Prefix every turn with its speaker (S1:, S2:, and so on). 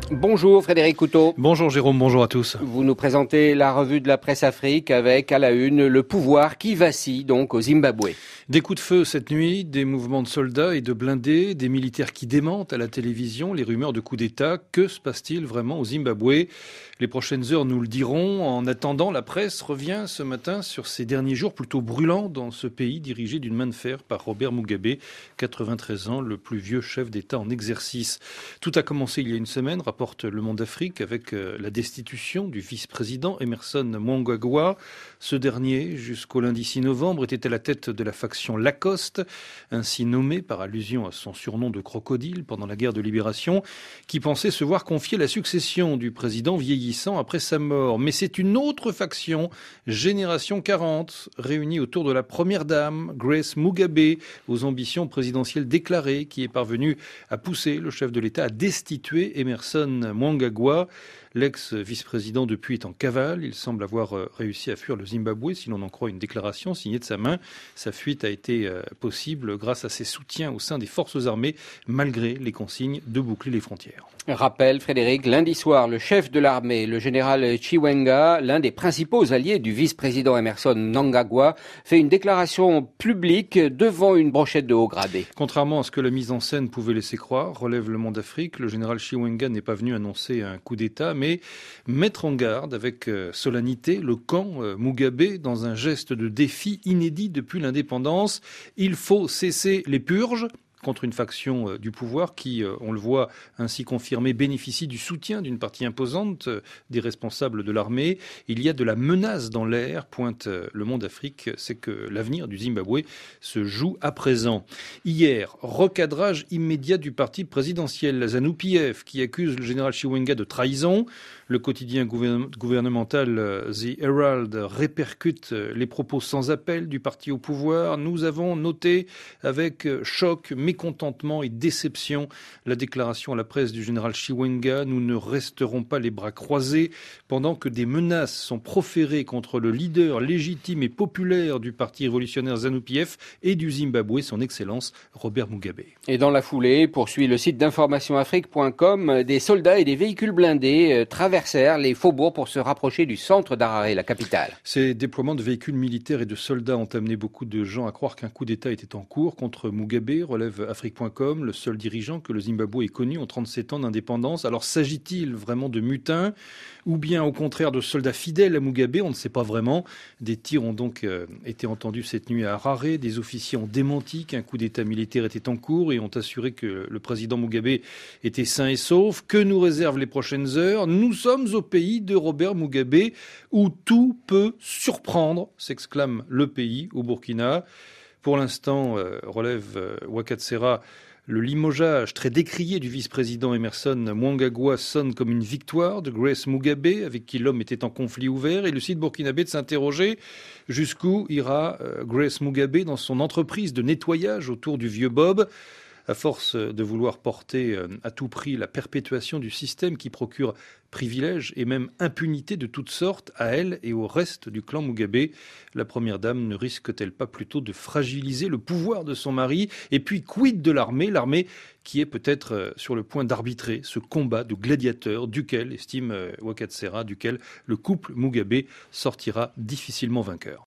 S1: Bonjour Frédéric Couteau.
S2: Bonjour Jérôme, bonjour à tous.
S1: Vous nous présentez la revue de la presse Afrique avec à la une le pouvoir qui vacille donc au Zimbabwe.
S2: Des coups de feu cette nuit, des mouvements de soldats et de blindés, des militaires qui démentent à la télévision les rumeurs de coup d'État. Que se passe-t-il vraiment au Zimbabwe ? Les prochaines heures nous le diront. En attendant, la presse revient ce matin sur ces derniers jours plutôt brûlants dans ce pays dirigé d'une main de fer par Robert Mugabe, 93 ans, le plus vieux chef d'État en exercice. Tout a commencé il y a une semaine, rapporte Le Monde Afrique, avec la destitution du vice-président Emmerson Mnangagwa. Ce dernier, jusqu'au lundi 6 novembre, était à la tête de la faction Lacoste, ainsi nommée par allusion à son surnom de crocodile pendant la guerre de libération, qui pensait se voir confier la succession du président vieillissant après sa mort. Mais c'est une autre faction, Génération 40, réunie autour de la première dame, Grace Mugabe, aux ambitions présidentielles déclarées, qui est parvenue à pousser le chef de l'État à destituer Emmerson Mnangagwa. L'ex-vice-président depuis est en cavale. Il semble avoir réussi à fuir le Zimbabwe, si l'on en croit une déclaration signée de sa main. Sa fuite a été possible grâce à ses soutiens au sein des forces armées, malgré les consignes de boucler les frontières.
S1: Rappel, Frédéric, lundi soir, le chef de l'armée, le général Chiwenga, l'un des principaux alliés du vice-président Emmerson Mnangagwa, fait une déclaration publique devant une brochette de haut gradé.
S2: Contrairement à ce que la mise en scène pouvait laisser croire, relève Le Monde Afrique, le général Chiwenga n'est pas venu annoncer un coup d'État, mais mettre en garde avec solennité le camp Mugabe dans un geste de défi inédit depuis l'indépendance. Il faut cesser les purges contre une faction du pouvoir qui, on le voit ainsi confirmé, bénéficie du soutien d'une partie imposante des responsables de l'armée. Il y a de la menace dans l'air, pointe Le Monde Afrique, c'est que l'avenir du Zimbabwe se joue à présent. Hier, recadrage immédiat du parti présidentiel, la ZANU-PF, qui accuse le général Chiwenga de trahison. Le quotidien gouvernemental The Herald répercute les propos sans appel du parti au pouvoir. Nous avons noté avec choc, mécontentement et déception la déclaration à la presse du général Chiwenga. Nous ne resterons pas les bras croisés pendant que des menaces sont proférées contre le leader légitime et populaire du parti révolutionnaire ZANU-PF et du Zimbabwe, son Excellence Robert Mugabe.
S1: Et dans la foulée, poursuit le site d'informationafrique.com, des soldats et des véhicules blindés traversèrent les faubourgs pour se rapprocher du centre d'Harare, la capitale.
S2: Ces déploiements de véhicules militaires et de soldats ont amené beaucoup de gens à croire qu'un coup d'État était en cours contre Mugabe, relève Afrique.com, le seul dirigeant que le Zimbabwe ait connu en 37 ans d'indépendance. Alors s'agit-il vraiment de mutins ou bien au contraire de soldats fidèles à Mugabe? On ne sait pas vraiment. Des tirs ont donc été entendus cette nuit à Harare. Des officiers ont démenti qu'un coup d'État militaire était en cours et ont assuré que le président Mugabe était sain et sauf. Que nous réservent les prochaines heures? Nous sommes au pays de Robert Mugabe où tout peut surprendre, s'exclame le pays au Burkina. Pour l'instant, relève Wakatsera, le limogeage très décrié du vice-président Emmerson Mnangagwa sonne comme une victoire de Grace Mugabe, avec qui l'homme était en conflit ouvert, et le site burkinabé de s'interroger jusqu'où ira Grace Mugabe dans son entreprise de nettoyage autour du vieux Bob. À force de vouloir porter à tout prix la perpétuation du système qui procure privilèges et même impunité de toutes sortes à elle et au reste du clan Mugabe, la première dame ne risque-t-elle pas plutôt de fragiliser le pouvoir de son mari? Et puis quid de l'armée qui est peut-être sur le point d'arbitrer ce combat de gladiateurs duquel, estime Wakatsera, duquel le couple Mugabe sortira difficilement vainqueur.